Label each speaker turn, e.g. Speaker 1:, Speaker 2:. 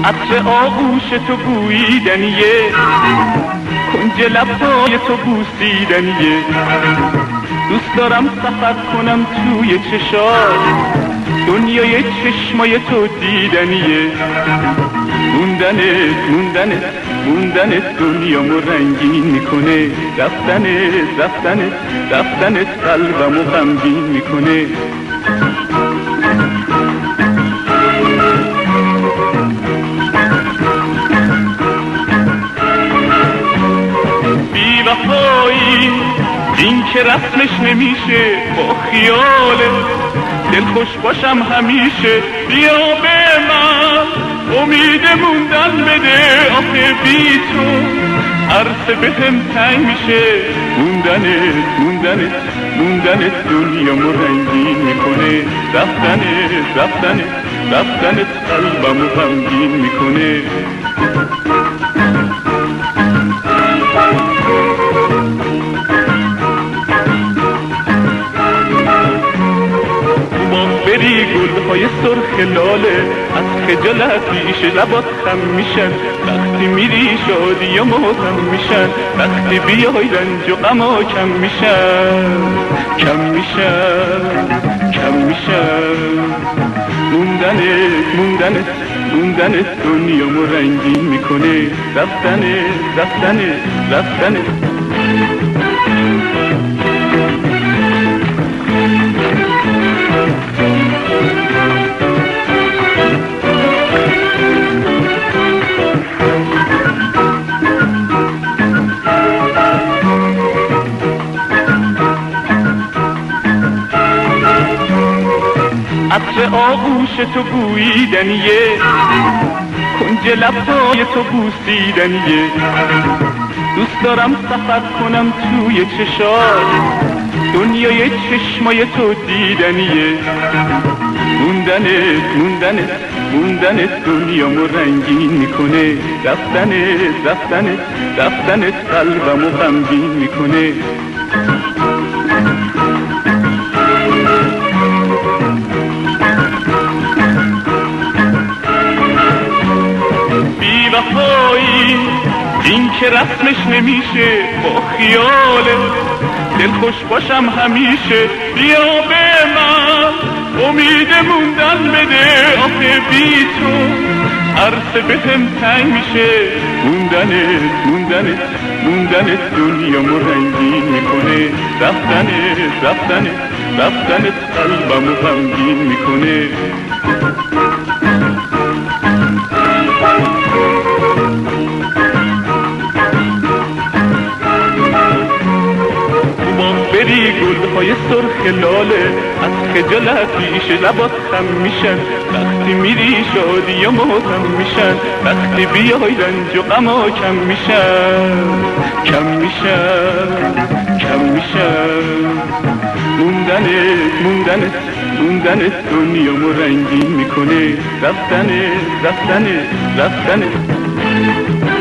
Speaker 1: عطر آغوش تو بوییدنیه، کنج لبهای تو بوسیدنیه. دوست دارم سفر کنم توی چشات، دنیای چشمای تو دیدنیه. موندنت موندنت موندنت دنیامو رنگین میکنه، رفتنت رفتنت رفتنت قلبمو غمگین میکنه. بی وفایی این که رسمش نمیشه، با خیاله دلخوش باشم همیشه. بیا به من امید موندن بده، آخه بی تو عرصه بهم تنگ میشه. موندنت موندنت موندنت دنیامو رنگین میکنه، رفتنت رفتنت رفتنت قلبمو غمگین میکنه. بری گلهای سرخ لاله، از خجالت پیش لبات خم میشن. وقتی میری شادی و ماتم میشن، وقتی بیای رنج و غما کم میشن، کم میشن، کم میشن. موندنت موندنت موندنت دنیامو رنگین میکنه، رفتنت رفتنت رفتنت. عطر آغوش تو بوییدنیه، کنج لبهای تو بوسیدنیه. دوست دارم سفر کنم توی چشات، دنیای چشمای تو دیدنیه. موندنت موندنت موندنت دنیامو رنگین میکنه، رفتنت رفتنت رفتنت قلبمو غمگین میکنه. وفایی این که رسمش نمیشه، با خیاله دلخوش باشم همیشه. بیا به من امید موندن بده، آخه بی تو عرصه بهم تنگ میشه. موندنت موندنت موندنت دنیامو رنگین میکنه، رفتنت رفتنت رفتنت قلبمو غمگین میکنه. بری گلهای سرخ لاله، از خجالت پیش لبات خم میشن. وقتی میری شادی و ماتم میشن، وقتی بیای رنج و غما کم میشن، کم میشن، کم میشن. موندنت موندنت موندنت دنیامو رنگین میکنه، رفتنت رفتنت رفتنت.